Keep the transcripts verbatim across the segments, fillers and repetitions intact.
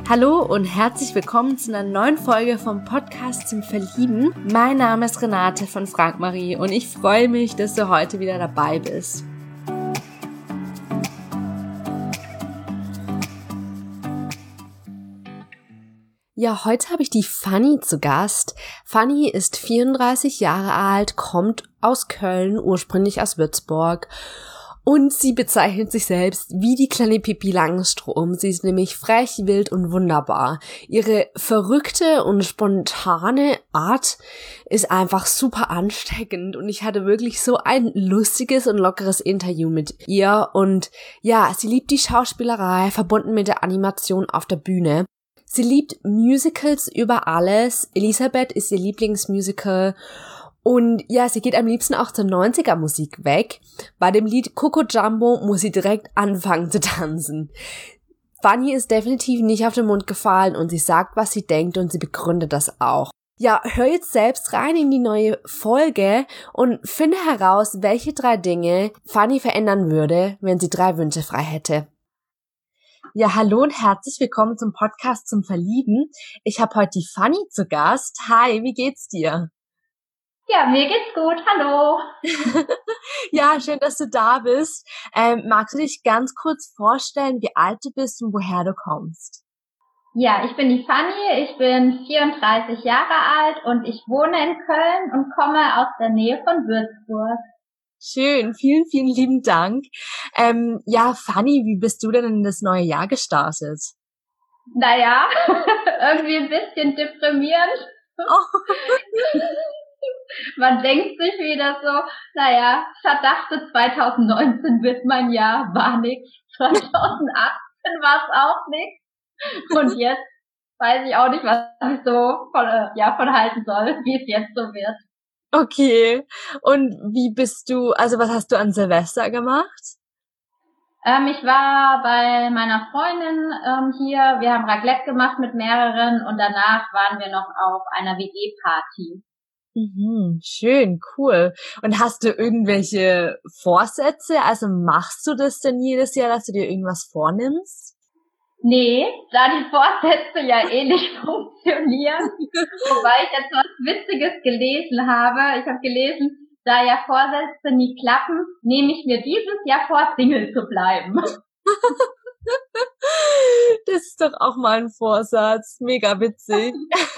Hallo und herzlich willkommen zu einer neuen Folge vom Podcast zum Verlieben. Mein Name ist Renate von Frank Marie und ich freue mich, dass du heute wieder dabei bist. Ja, heute habe ich die Fanny zu Gast. Fanny ist vierunddreißig Jahre alt, kommt aus Köln, ursprünglich aus Würzburg. Und sie bezeichnet sich selbst wie die kleine Pippi Langstrumpf. Sie ist nämlich frech, wild und wunderbar. Ihre verrückte und spontane Art ist einfach super ansteckend. Und ich hatte wirklich so ein lustiges und lockeres Interview mit ihr. Und ja, sie liebt die Schauspielerei, verbunden mit der Animation auf der Bühne. Sie liebt Musicals über alles. Elisabeth ist ihr Lieblingsmusical. Und ja, sie geht am liebsten auch zur neunziger-Musik weg. Bei dem Lied Coco Jumbo muss sie direkt anfangen zu tanzen. Fanny ist definitiv nicht auf den Mund gefallen und sie sagt, was sie denkt und sie begründet das auch. Ja, hör jetzt selbst rein in die neue Folge und finde heraus, welche drei Dinge Fanny verändern würde, wenn sie drei Wünsche frei hätte. Ja, hallo und herzlich willkommen zum Podcast zum Verlieben. Ich habe heute die Fanny zu Gast. Hi, wie geht's dir? Ja, mir geht's gut. Hallo. Ja, schön, dass du da bist. Ähm, magst du dich ganz kurz vorstellen, wie alt du bist und woher du kommst? Ja, ich bin die Fanny. Ich bin vierunddreißig Jahre alt und ich wohne in Köln und komme aus der Nähe von Würzburg. Schön, vielen, vielen lieben Dank. Ähm, ja, Fanny, wie bist du denn in das neue Jahr gestartet? Naja, irgendwie ein bisschen deprimierend. Oh. Man denkt sich wieder so, naja, verdachte zwanzig neunzehn wird mein Jahr, war nix. zwanzig achtzehn war es auch nix. Und jetzt weiß ich auch nicht, was ich so von, ja, von halten soll, wie es jetzt so wird. Okay. Und wie bist du, also was hast du an Silvester gemacht? Ähm, ich war bei meiner Freundin ähm, hier, wir haben Raclette gemacht mit mehreren und danach waren wir noch auf einer W G-Party. Mhm, schön, cool. Und hast du irgendwelche Vorsätze? Also machst du das denn jedes Jahr, dass du dir irgendwas vornimmst? Nee, da die Vorsätze ja eh nicht funktionieren. Wobei ich jetzt was Witziges gelesen habe. Ich habe gelesen, da ja Vorsätze nie klappen, nehme ich mir dieses Jahr vor, Single zu bleiben. Das ist doch auch mal ein Vorsatz. Mega witzig.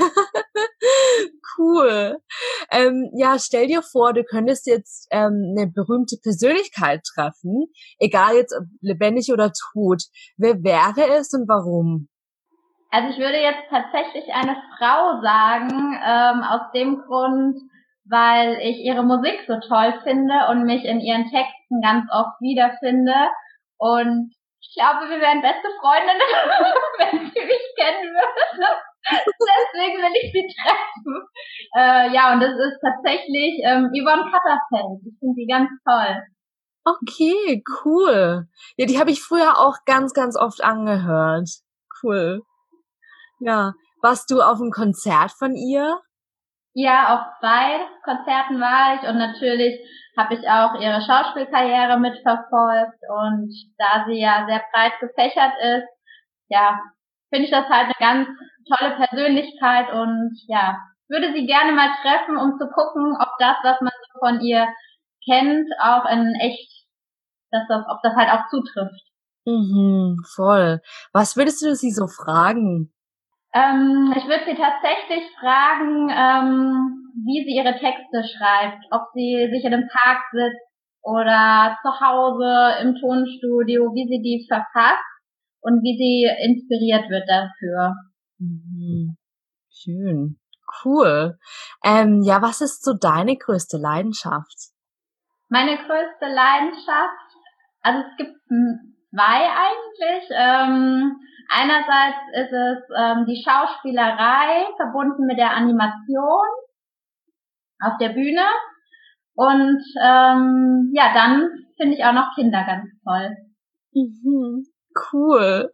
Cool. Ähm, ja, stell dir vor, du könntest jetzt ähm, eine berühmte Persönlichkeit treffen, egal jetzt ob lebendig oder tot. Wer wäre es und warum? Also ich würde jetzt tatsächlich eine Frau sagen, ähm, aus dem Grund, weil ich ihre Musik so toll finde und mich in ihren Texten ganz oft wiederfinde. Und ich glaube, wir wären beste Freundinnen, wenn sie mich kennen würde. Deswegen will ich sie treffen. Äh, ja, und das ist tatsächlich ähm, Yvonne Katterfeld. Ich finde sie ganz toll. Okay, cool. Ja, die habe ich früher auch ganz, ganz oft angehört. Cool. Ja, warst du auf einem Konzert von ihr? Ja, auf zwei Konzerten war ich und natürlich habe ich auch ihre Schauspielkarriere mitverfolgt und da sie ja sehr breit gefächert ist, ja, finde ich das halt eine ganz tolle Persönlichkeit und ja, würde sie gerne mal treffen, um zu gucken, ob das, was man so von ihr kennt, auch in echt, dass das, ob das halt auch zutrifft. Mhm, voll. Was würdest du sie so fragen? Ähm, ich würde sie tatsächlich fragen, ähm, wie sie ihre Texte schreibt, ob sie sich in einem Park sitzt oder zu Hause im Tonstudio, wie sie die verfasst und wie sie inspiriert wird dafür. Mhm. Schön. Cool. Ähm, ja, was ist so deine größte Leidenschaft? Meine größte Leidenschaft, also es gibt zwei eigentlich. Ähm, einerseits ist es ähm, die Schauspielerei verbunden mit der Animation auf der Bühne. Und ähm, ja, dann finde ich auch noch Kinder ganz toll. Mhm. Cool.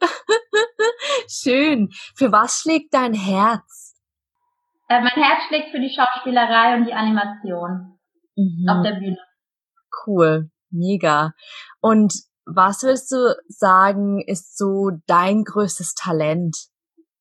Schön. Für was schlägt dein Herz? Äh, mein Herz schlägt für die Schauspielerei und die Animation Mhm. auf der Bühne. Cool. Mega. Und was würdest du sagen, ist so dein größtes Talent?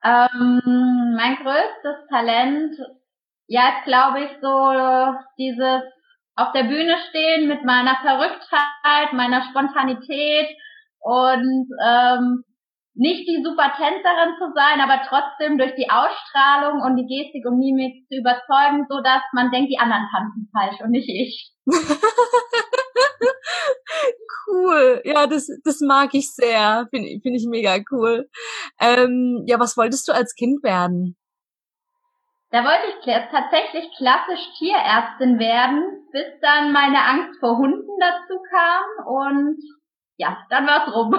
Ähm, mein größtes Talent, ja, ist glaube ich so dieses auf der Bühne stehen mit meiner Verrücktheit, meiner Spontanität und ähm, nicht die super Tänzerin zu sein, aber trotzdem durch die Ausstrahlung und die Gestik und Mimik zu überzeugen, so dass man denkt, die anderen tanzen falsch und nicht ich. Cool. Ja, das, das mag ich sehr. Finde find ich mega cool. Ähm, ja, was wolltest du als Kind werden? Da wollte ich kla- tatsächlich klassisch Tierärztin werden, bis dann meine Angst vor Hunden dazu kam und ja, dann war's rum.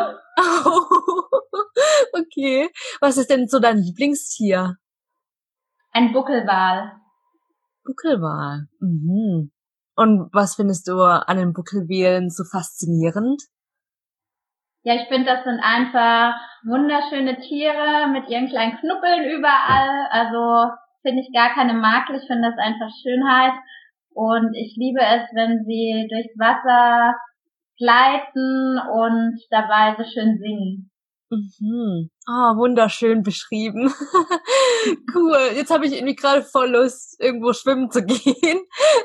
Okay. Was ist denn so dein Lieblingstier? Ein Buckelwal. Buckelwal. Mhm. Und was findest du an den Buckelwalen so faszinierend? Ja, ich finde, das sind einfach wunderschöne Tiere mit ihren kleinen Knuppeln überall. Also finde ich gar keine Makel. Ich finde das einfach Schönheit. Und ich liebe es, wenn sie durchs Wasser gleiten und dabei so schön singen. Mhm. Ah, wunderschön beschrieben. Cool. Jetzt habe ich irgendwie gerade voll Lust, irgendwo schwimmen zu gehen.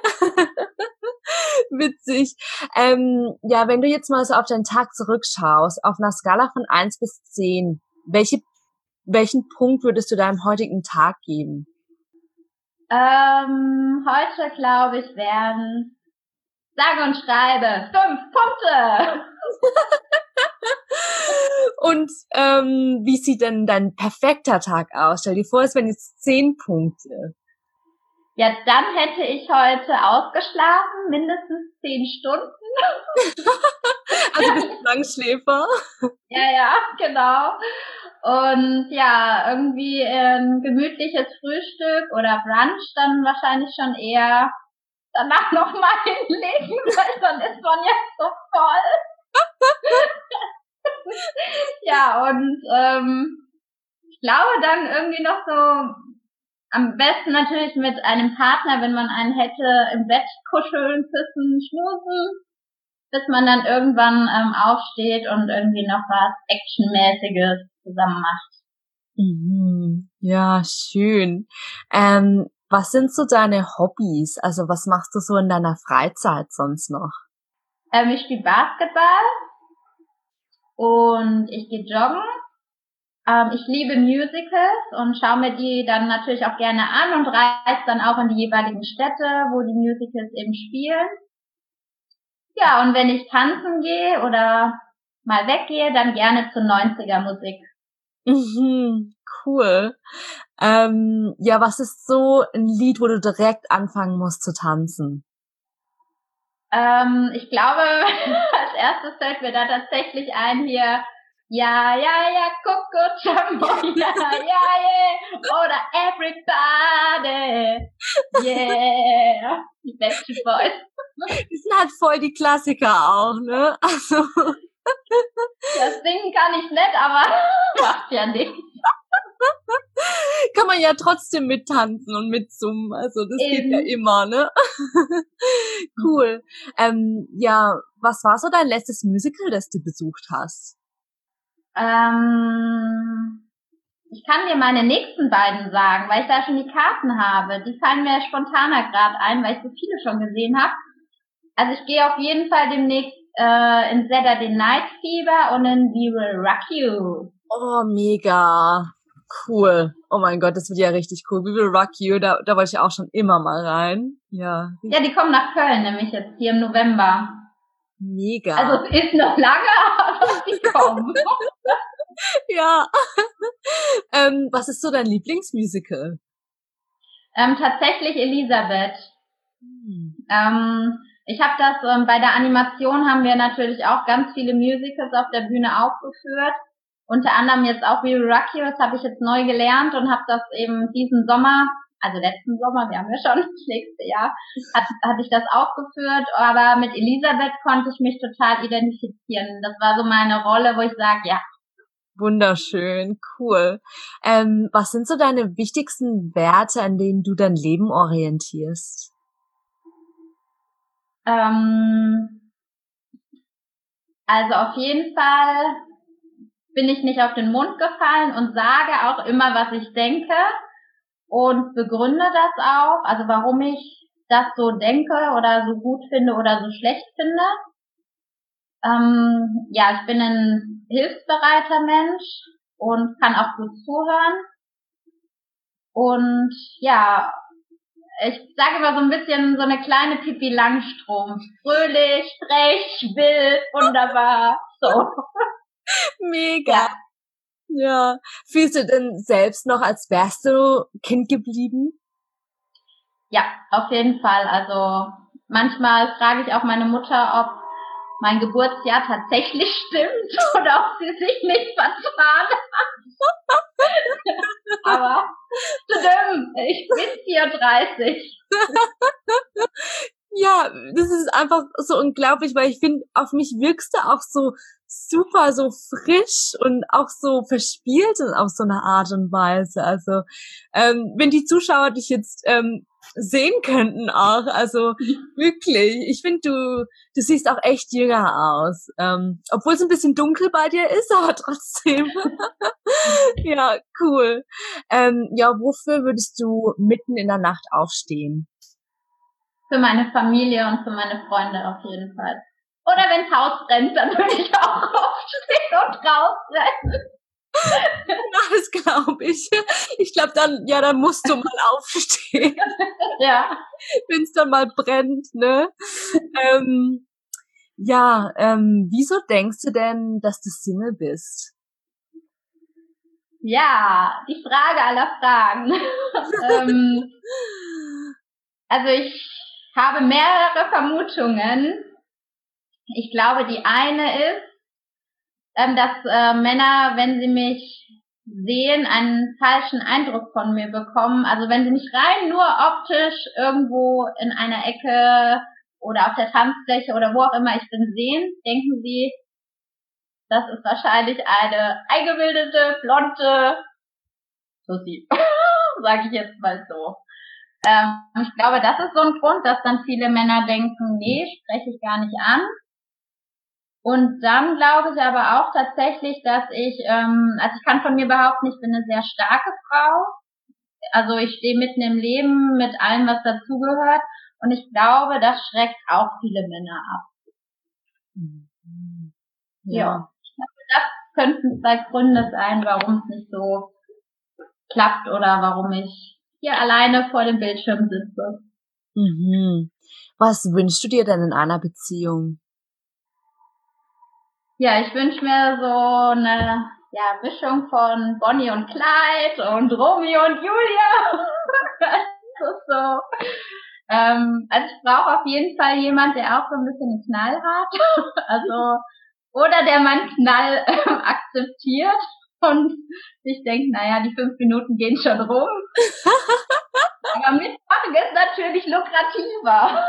Witzig. Ähm, ja, wenn du jetzt mal so auf deinen Tag zurückschaust, auf einer Skala von eins bis zehn, welche, welchen Punkt würdest du deinem heutigen Tag geben? Ähm, heute glaube ich werden sage und schreibe fünf Punkte. Und ähm, wie sieht denn dein perfekter Tag aus? Stell dir vor, es wären jetzt zehn Punkte. Ja, dann hätte ich heute ausgeschlafen, mindestens zehn Stunden. Also bist du Langschläfer? Ja, ja, genau. Und ja, irgendwie ein gemütliches Frühstück oder Brunch dann wahrscheinlich schon eher danach nochmal hinlegen, weil dann ist man jetzt so voll. Ja, und ähm, ich glaube dann irgendwie noch so am besten natürlich mit einem Partner, wenn man einen hätte, im Bett kuscheln, küssen, schmusen, bis man dann irgendwann ähm, aufsteht und irgendwie noch was Actionmäßiges zusammen macht. Mhm. Ja, schön. Ähm, was sind so deine Hobbys? Also was machst du so in deiner Freizeit sonst noch? Ähm, ich spiele Basketball und ich gehe joggen. Ähm, ich liebe Musicals und schaue mir die dann natürlich auch gerne an und reise dann auch in die jeweiligen Städte, wo die Musicals eben spielen. Ja, und wenn ich tanzen gehe oder mal weggehe, dann gerne zur neunziger Musik. Mhm, cool. Ähm, ja, was ist so ein Lied, wo du direkt anfangen musst zu tanzen? Ähm, ich glaube, als erstes fällt mir da tatsächlich ein hier, ja, ja, ja, Coco Jumbo, ja, ja, yeah, oder Everybody, yeah, die Backstreet Boys. Die sind halt voll die Klassiker auch, ne? Also. Ja, singen kann ich nicht, aber macht ja nichts. Kann man ja trotzdem mittanzen und mitsummen. Also das Eben. geht ja immer, ne? Cool. Ähm, ja, was war so dein letztes Musical, das du besucht hast? Ähm, ich kann dir meine nächsten beiden sagen, weil ich da schon die Karten habe. Die fallen mir spontaner gerade ein, weil ich so viele schon gesehen habe. Also ich gehe auf jeden Fall demnächst äh, in Saturday Night Fever und in We Will Rock You. Oh, mega. Cool. Oh mein Gott, das wird ja richtig cool. We Will Rock You, da, da wollte ich auch schon immer mal rein. Ja. Ja, die kommen nach Köln, nämlich jetzt hier im November. Mega. Also es ist noch lange, aber die kommen. Ja. ähm, was ist so dein Lieblingsmusical? Ähm, tatsächlich Elisabeth. Hm. Ähm, ich habe das, ähm, bei der Animation haben wir natürlich auch ganz viele Musicals auf der Bühne aufgeführt. Unter anderem jetzt auch We Will Rock You, das habe ich jetzt neu gelernt und habe das eben diesen Sommer, also letzten Sommer, wir haben ja schon das nächste Jahr, hat, hatte ich das aufgeführt, aber mit Elisabeth konnte ich mich total identifizieren. Das war so meine Rolle, wo ich sage, ja. Wunderschön, cool. Ähm, was sind so deine wichtigsten Werte, an denen du dein Leben orientierst? Ähm, also auf jeden Fall bin ich nicht auf den Mund gefallen und sage auch immer, was ich denke und begründe das auch, also warum ich das so denke oder so gut finde oder so schlecht finde. Ähm, ja, ich bin ein hilfsbereiter Mensch und kann auch gut zuhören. Und ja, ich sage immer so ein bisschen so eine kleine Pippi Langstrumpf. Fröhlich, frech, wild, wunderbar. So. Mega. Ja. Ja. Fühlst du denn selbst noch, als wärst du Kind geblieben? Ja, auf jeden Fall. Also manchmal frage ich auch meine Mutter, ob mein Geburtsjahr tatsächlich stimmt oder ob sie sich nicht vertan hat. Aber stimmt, ich bin vierunddreißig. Ja, das ist einfach so unglaublich, weil ich finde, auf mich wirkst du auch so super, so frisch und auch so verspielt auf so eine Art und Weise. Also, ähm, wenn die Zuschauer dich jetzt ähm, sehen könnten auch, also wirklich, ich finde, du du siehst auch echt jünger aus, ähm, obwohl es ein bisschen dunkel bei dir ist, aber trotzdem. Ja, cool. Ähm, ja, wofür würdest du mitten in der Nacht aufstehen? Für meine Familie und für meine Freunde auf jeden Fall. Oder wenn das Haus brennt, dann würde ich auch aufstehen und rausrennen. Das glaube ich. Ich glaube dann, ja, dann musst du mal aufstehen. Ja. Wenn es dann mal brennt, ne? ähm, ja, ähm, wieso denkst du denn, dass du Single bist? Ja, die Frage aller Fragen. ähm, also ich habe mehrere Vermutungen. Ich glaube, die eine ist, ähm, dass äh, Männer, wenn sie mich sehen, einen falschen Eindruck von mir bekommen. Also wenn sie mich rein nur optisch irgendwo in einer Ecke oder auf der Tanzfläche oder wo auch immer ich bin sehen, denken sie, das ist wahrscheinlich eine eingebildete, blonde Susi, sage ich jetzt mal so. Ähm, ich glaube, das ist so ein Grund, dass dann viele Männer denken, nee, spreche ich gar nicht an. Und dann glaube ich aber auch tatsächlich, dass ich, ähm, also ich kann von mir behaupten, ich bin eine sehr starke Frau. Also ich stehe mitten im Leben mit allem, was dazugehört. Und ich glaube, das schreckt auch viele Männer ab. Ja. ja. Ich glaube, das könnten zwei Gründe sein, warum es nicht so klappt oder warum ich hier alleine vor dem Bildschirm sitze. Mhm. Was wünschst du dir denn in einer Beziehung? Ja, ich wünsche mir so eine ja, Mischung von Bonnie und Clyde und Romeo und Julia. Das ist so. Ähm, also ich brauche auf jeden Fall jemand, der auch so ein bisschen Knall hat. Also, oder der meinen Knall ähm, akzeptiert und sich denkt, naja, die fünf Minuten gehen schon rum. Aber mitmachen ist natürlich lukrativer.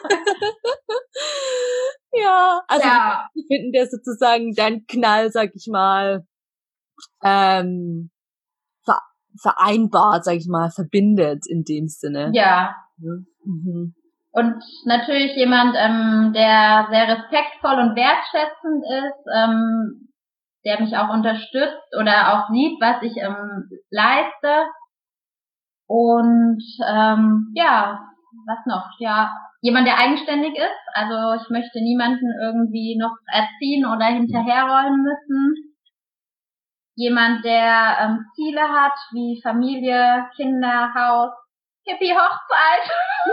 Ja, also ja. wir finden der sozusagen dein Knall, sag ich mal, ähm, ver vereinbart, sag ich mal, verbindet in dem Sinne. Ja. Mhm. Und natürlich jemand, ähm, der sehr respektvoll und wertschätzend ist, ähm, der mich auch unterstützt oder auch sieht, was ich ähm, leiste. Und ähm, ja, was noch? Ja, jemand, der eigenständig ist. Also ich möchte niemanden irgendwie noch erziehen oder hinterherrollen müssen. Jemand, der ähm, Ziele hat, wie Familie, Kinder, Haus, Hippie, Hochzeit.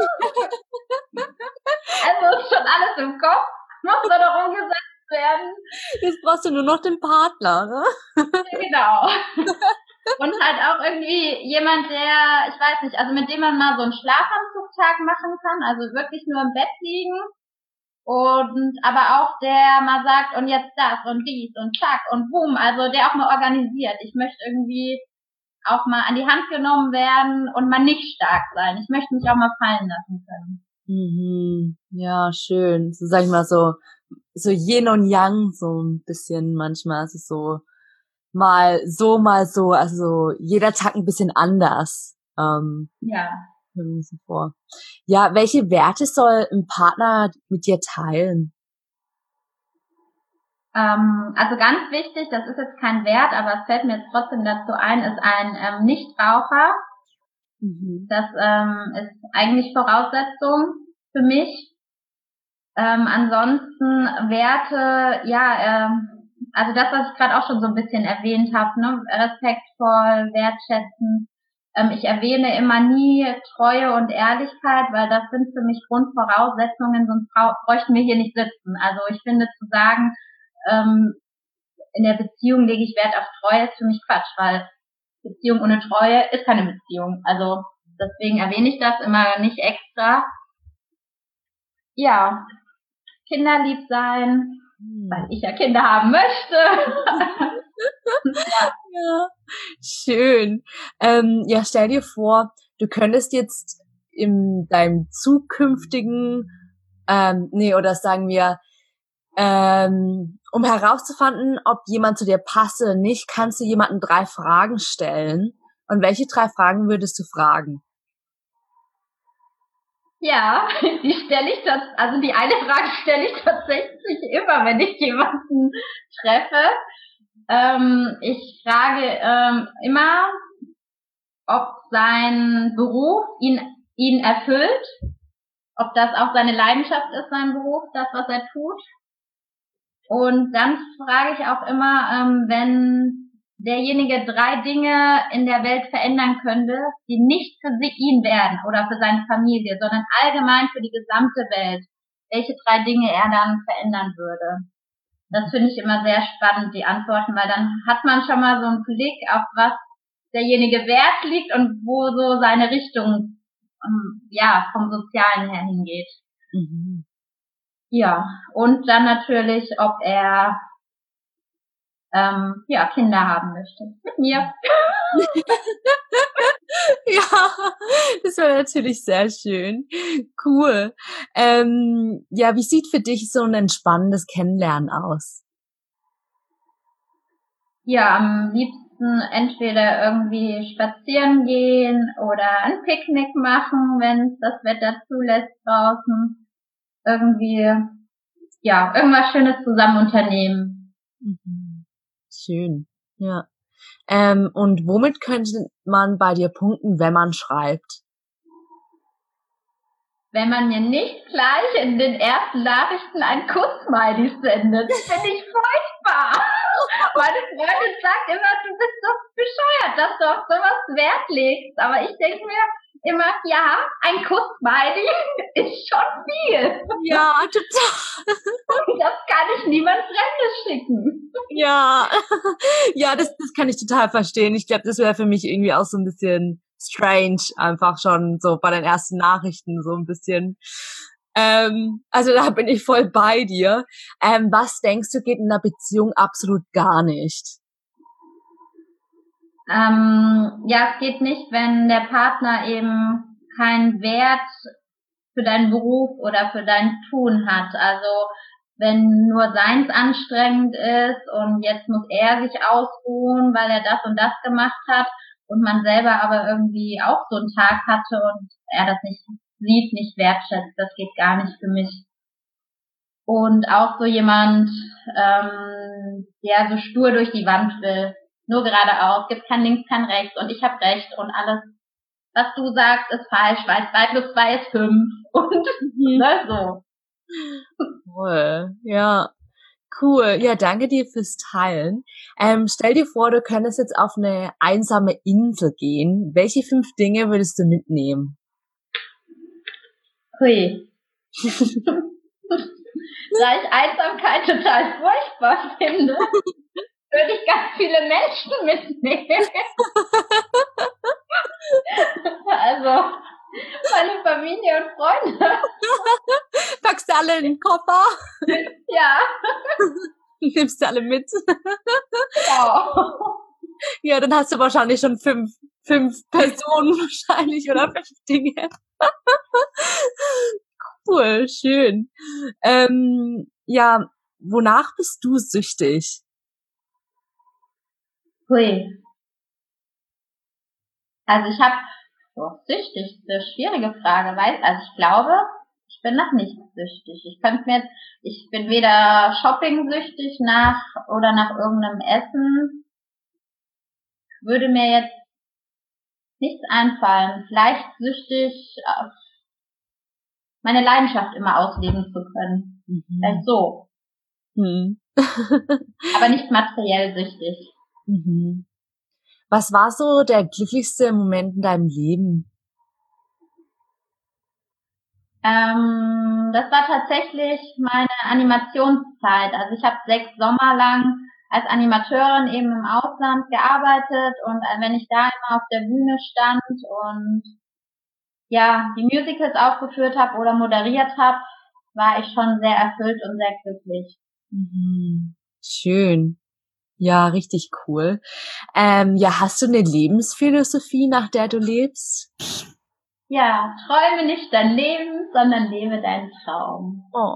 Also ist schon alles im Kopf. Muss nur noch umgesetzt werden. Jetzt brauchst du nur noch den Partner, ne? Genau. Und halt auch irgendwie jemand, der, ich weiß nicht, also mit dem man mal so einen Schlafanzugtag machen kann, also wirklich nur im Bett liegen. Und aber auch der mal sagt, und jetzt das und dies und zack und boom, also der auch mal organisiert. Ich möchte irgendwie auch mal an die Hand genommen werden und mal nicht stark sein. Ich möchte mich auch mal fallen lassen können. Mhm. Ja, schön. So sag ich mal so, so Yin und Yang, so ein bisschen manchmal, also so mal so, mal so, also jeder Tag ein bisschen anders. Ähm, ja. Vor. Ja, welche Werte soll ein Partner mit dir teilen? Ähm, also ganz wichtig, das ist jetzt kein Wert, aber es fällt mir jetzt trotzdem dazu ein, ist ein ähm, Nichtraucher. Mhm. Das ähm, ist eigentlich Voraussetzung für mich. Ähm, ansonsten Werte, ja, ähm, also das, was ich gerade auch schon so ein bisschen erwähnt habe, ne, respektvoll, wertschätzend. Ähm, ich erwähne immer nie Treue und Ehrlichkeit, weil das sind für mich Grundvoraussetzungen, sonst bräuchten wir hier nicht sitzen. Also ich finde zu sagen, ähm, in der Beziehung lege ich Wert auf Treue, ist für mich Quatsch, weil Beziehung ohne Treue ist keine Beziehung. Also deswegen erwähne ich das immer nicht extra. Ja, kinderlieb sein, hm. weil ich ja Kinder haben möchte. ja. ja, schön. Ähm, ja, stell dir vor, du könntest jetzt in deinem zukünftigen, ähm, nee, oder sagen wir, ähm, um herauszufinden, ob jemand zu dir passt oder nicht, kannst du jemanden drei Fragen stellen. Und welche drei Fragen würdest du fragen? Ja, die stelle ich das, also die eine Frage stelle ich tatsächlich immer, wenn ich jemanden treffe. Ähm, ich frage ähm, immer, ob sein Beruf ihn, ihn erfüllt, ob das auch seine Leidenschaft ist, sein Beruf, das, was er tut. Und dann frage ich auch immer, ähm, wenn derjenige drei Dinge in der Welt verändern könnte, die nicht für sie, ihn wären oder für seine Familie, sondern allgemein für die gesamte Welt, welche drei Dinge er dann verändern würde. Das finde ich immer sehr spannend, die Antworten, weil dann hat man schon mal so einen Blick, auf was derjenige Wert liegt und wo so seine Richtung ähm, ja vom Sozialen her hingeht. Mhm. Ja, und dann natürlich, ob er ähm, ja Kinder haben möchte. Mit mir. Ja, das war natürlich sehr schön. Cool. Ähm, ja, wie sieht für dich so ein entspannendes Kennenlernen aus? Ja, am liebsten entweder irgendwie spazieren gehen oder ein Picknick machen, wenn das Wetter zulässt draußen. Irgendwie, ja, irgendwas Schönes zusammen unternehmen. Mhm. Schön, ja. Ähm, und womit könnte man bei dir punkten, wenn man schreibt? Wenn man mir nicht gleich in den ersten Nachrichten ein Kuss-Smiley sendet, finde ich furchtbar. Meine Freundin sagt immer, du bist doch bescheuert, dass du auf sowas Wert legst. Aber ich denke mir immer, ja, ein Kuss-Smiley ist schon viel. Ja, total. Und das kann ich niemand Fremdes schicken. Ja, ja, das, das kann ich total verstehen. Ich glaube, das wäre für mich irgendwie auch so ein bisschen strange, einfach schon so bei den ersten Nachrichten so ein bisschen. Ähm, also da bin ich voll bei dir. Ähm, was denkst du, geht in einer Beziehung absolut gar nicht? Ähm, ja, es geht nicht, wenn der Partner eben keinen Wert für deinen Beruf oder für dein Tun hat. Also wenn nur seins anstrengend ist und jetzt muss er sich ausruhen, weil er das und das gemacht hat und man selber aber irgendwie auch so einen Tag hatte und er das nicht sieht, nicht wertschätzt, das geht gar nicht für mich. Und auch so jemand, ähm, der so stur durch die Wand will, nur geradeaus, gibt kein links, kein rechts und ich habe recht und alles, was du sagst, ist falsch, weil zwei plus zwei ist fünf und mhm. ne, so. Cool, ja. Cool, ja, danke dir fürs Teilen. Ähm, stell dir vor, du könntest jetzt auf eine einsame Insel gehen. Welche fünf Dinge würdest du mitnehmen? Hui. Da ich Einsamkeit total furchtbar finde, würde ich ganz viele Menschen mitnehmen. Also meine Familie und Freunde. Packst du alle in den Koffer? Ja. Nimmst du alle mit? Genau. Ja, dann hast du wahrscheinlich schon fünf, fünf Personen wahrscheinlich oder fünf Dinge. Cool, schön. Ähm, ja, wonach bist du süchtig? Hui. Also ich habe, oh, süchtig, das ist eine schwierige Frage, weil, also ich glaube, ich Ich bin nach nichts süchtig. Ich könnte mir, ich bin weder shopping-süchtig nach oder nach irgendeinem Essen. Würde mir jetzt nichts einfallen. Vielleicht süchtig, meine Leidenschaft immer ausleben zu können. Mhm. Vielleicht so. Mhm. Aber nicht materiell süchtig. Mhm. Was war so der glücklichste Moment in deinem Leben? Ähm, das war tatsächlich meine Animationszeit. Also ich habe sechs Sommer lang als Animateurin eben im Ausland gearbeitet und wenn ich da immer auf der Bühne stand und ja, die Musicals aufgeführt habe oder moderiert habe, war ich schon sehr erfüllt und sehr glücklich. Mhm. Schön. Ja, richtig cool. Ähm, ja, hast du eine Lebensphilosophie, nach der du lebst? Ja, träume nicht dein Leben, sondern lebe deinen Traum. Oh.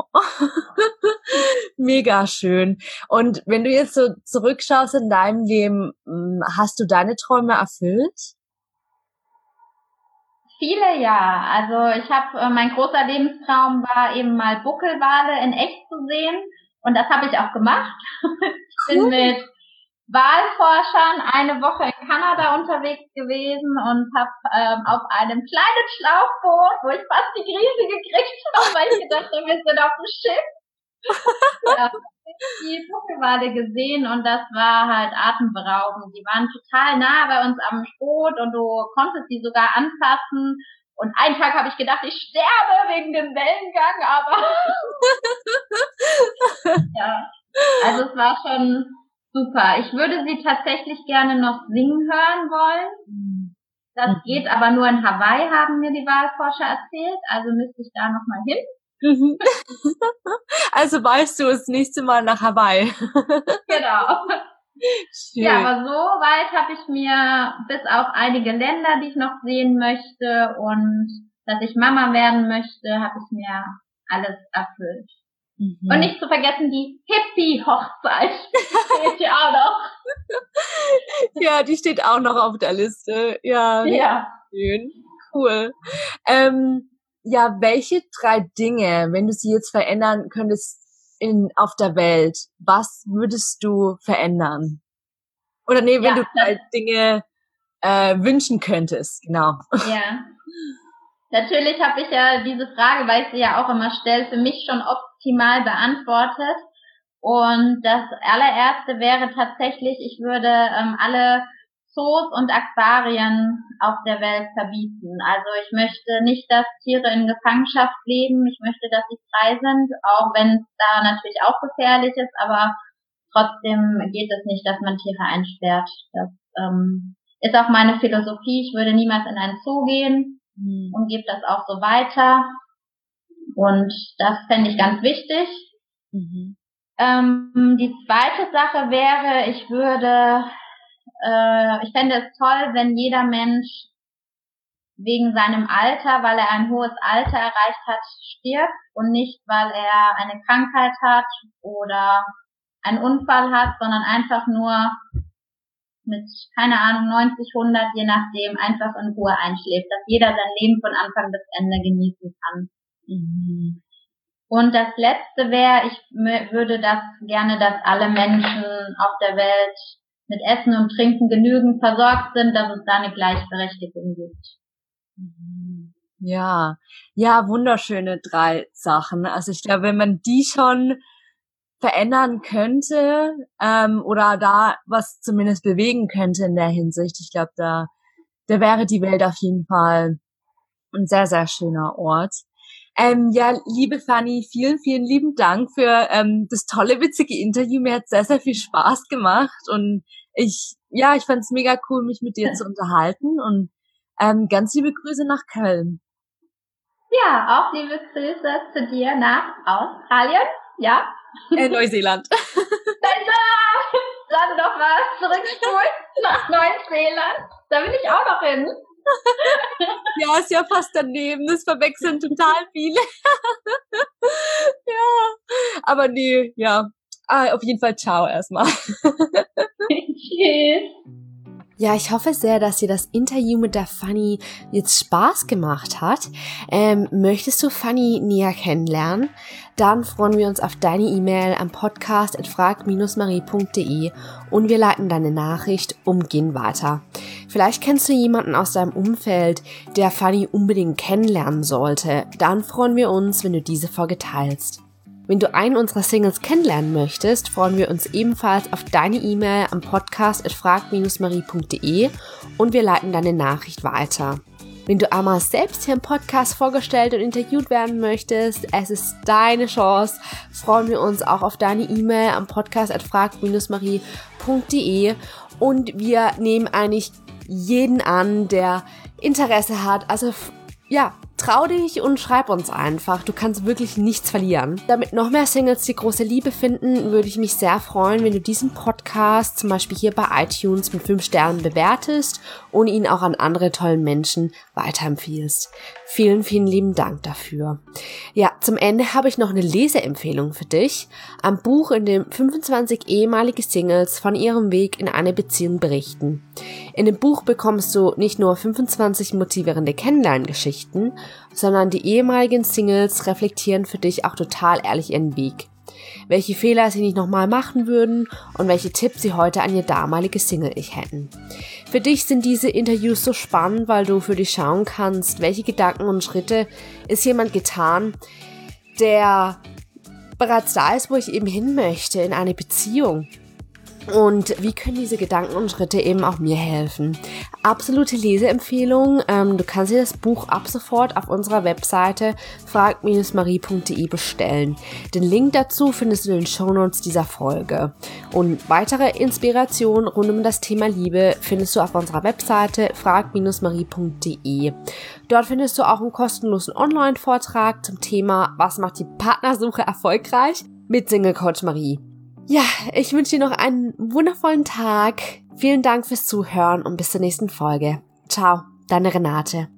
Mega schön. Und wenn du jetzt so zurückschaust in deinem Leben, hast du deine Träume erfüllt? Viele ja. Also ich habe, äh, mein großer Lebenstraum war eben mal Buckelwale in echt zu sehen. Und das habe ich auch gemacht. Ich bin mit Walforschern eine Woche in Kanada unterwegs gewesen und habe ähm, auf einem kleinen Schlauchboot, wo ich fast die Krise gekriegt habe, weil ich gedacht habe, wir sind auf dem Schiff. Ja, die Buckelwale gesehen und das war halt atemberaubend. Die waren total nah bei uns am Boot und du konntest die sogar anfassen. Und einen Tag habe ich gedacht, ich sterbe wegen dem Wellengang, aber ja, also es war schon super. Ich würde sie tatsächlich gerne noch singen hören wollen. Das mhm. geht aber nur in Hawaii, haben mir die Walforscher erzählt. Also müsste ich da nochmal hin. Mhm. Also weißt du das nächste Mal nach Hawaii. Genau. Schön. Ja, aber so weit habe ich mir, bis auf einige Länder, die ich noch sehen möchte und dass ich Mama werden möchte, habe ich mir alles erfüllt. Mhm. Und nicht zu vergessen, die Hippie-Hochzeit steht ja auch noch. Ja, die steht auch noch auf der Liste. Ja, ja. Schön. Cool. Ähm, ja, welche drei Dinge, wenn du sie jetzt verändern könntest in, auf der Welt, was würdest du verändern? Oder nee, wenn ja, du drei Dinge äh, wünschen könntest, genau. Ja. Natürlich habe ich ja diese Frage, weil ich sie ja auch immer stelle, für mich schon optimal beantwortet. Und das allererste wäre tatsächlich, ich würde ähm, alle Zoos und Aquarien auf der Welt verbieten. Also ich möchte nicht, dass Tiere in Gefangenschaft leben. Ich möchte, dass sie frei sind, auch wenn es da natürlich auch gefährlich ist. Aber trotzdem geht es nicht, dass man Tiere einsperrt. Das ähm, ist auch meine Philosophie. Ich würde niemals in einen Zoo gehen mhm. und gebe das auch so weiter. Und das fände ich ganz wichtig. Mhm. Ähm, die zweite Sache wäre, ich würde, äh, ich fände es toll, wenn jeder Mensch wegen seinem Alter, weil er ein hohes Alter erreicht hat, stirbt und nicht, weil er eine Krankheit hat oder einen Unfall hat, sondern einfach nur mit, keine Ahnung, neunzig, hundert, je nachdem, einfach in Ruhe einschläft, dass jeder sein Leben von Anfang bis Ende genießen kann. Mhm. Und das Letzte wäre, ich würde das gerne, dass alle Menschen auf der Welt mit Essen und Trinken genügend versorgt sind, dass es da eine Gleichberechtigung gibt. Ja, ja, wunderschöne drei Sachen. Also ich glaube, wenn man die schon verändern könnte ähm, oder da was zumindest bewegen könnte in der Hinsicht, ich glaube, da, da wäre die Welt auf jeden Fall ein sehr, sehr schöner Ort. Ähm, ja, liebe Fanny, vielen, vielen lieben Dank für ähm, das tolle, witzige Interview. Mir hat sehr, sehr viel Spaß gemacht und ich, ja, ich fand es mega cool, mich mit dir zu unterhalten und ähm, ganz liebe Grüße nach Köln. Ja, auch liebe Grüße zu dir nach Australien, ja. Äh, Neuseeland. Dann noch mal zurückspulen nach Neuseeland. Da will ich auch noch hin. Ja, ist ja fast daneben. Das verwechseln total viele. Ja, aber nee, ja. Ah, auf jeden Fall ciao erstmal. Tschüss. Ja, ich hoffe sehr, dass dir das Interview mit der Fanny jetzt Spaß gemacht hat. Ähm, möchtest du Fanny näher kennenlernen? Dann freuen wir uns auf deine E-Mail am podcast at frag marie punkt de und wir leiten deine Nachricht umgehend weiter. Vielleicht kennst du jemanden aus deinem Umfeld, der Fanny unbedingt kennenlernen sollte. Dann freuen wir uns, wenn du diese Folge teilst. Wenn du einen unserer Singles kennenlernen möchtest, freuen wir uns ebenfalls auf deine E-Mail am podcast at frag marie punkt de und wir leiten deine Nachricht weiter. Wenn du einmal selbst hier im Podcast vorgestellt und interviewt werden möchtest, es ist deine Chance, freuen wir uns auch auf deine E-Mail am podcast at frag marie punkt de und wir nehmen eigentlich jeden an, der Interesse hat. Also ja, trau dich und schreib uns einfach. Du kannst wirklich nichts verlieren. Damit noch mehr Singles die große Liebe finden, würde ich mich sehr freuen, wenn du diesen Podcast zum Beispiel hier bei iTunes mit fünf Sternen bewertest und ihn auch an andere tollen Menschen weiterempfiehlst. Vielen, vielen lieben Dank dafür. Ja, zum Ende habe ich noch eine Leseempfehlung für dich. Ein Buch, in dem fünfundzwanzig ehemalige Singles von ihrem Weg in eine Beziehung berichten. In dem Buch bekommst du nicht nur fünfundzwanzig motivierende Kennenlerngeschichten, sondern die ehemaligen Singles reflektieren für dich auch total ehrlich ihren Weg. Welche Fehler sie nicht nochmal machen würden und welche Tipps sie heute an ihr damaliges Single-Ich hätten. Für dich sind diese Interviews so spannend, weil du für dich schauen kannst, welche Gedanken und Schritte ist jemand getan, der bereits da ist, wo ich eben hin möchte, in eine Beziehung. Und wie können diese Gedanken und Schritte eben auch mir helfen? Absolute Leseempfehlung. Ähm, du kannst dir das Buch ab sofort auf unserer Webseite frag marie punkt de bestellen. Den Link dazu findest du in den Shownotes dieser Folge. Und weitere Inspirationen rund um das Thema Liebe findest du auf unserer Webseite frag marie punkt de. Dort findest du auch einen kostenlosen Online-Vortrag zum Thema Was macht die Partnersuche erfolgreich? Mit Single Coach Marie. Ja, ich wünsche dir noch einen wundervollen Tag. Vielen Dank fürs Zuhören und bis zur nächsten Folge. Ciao, deine Renate.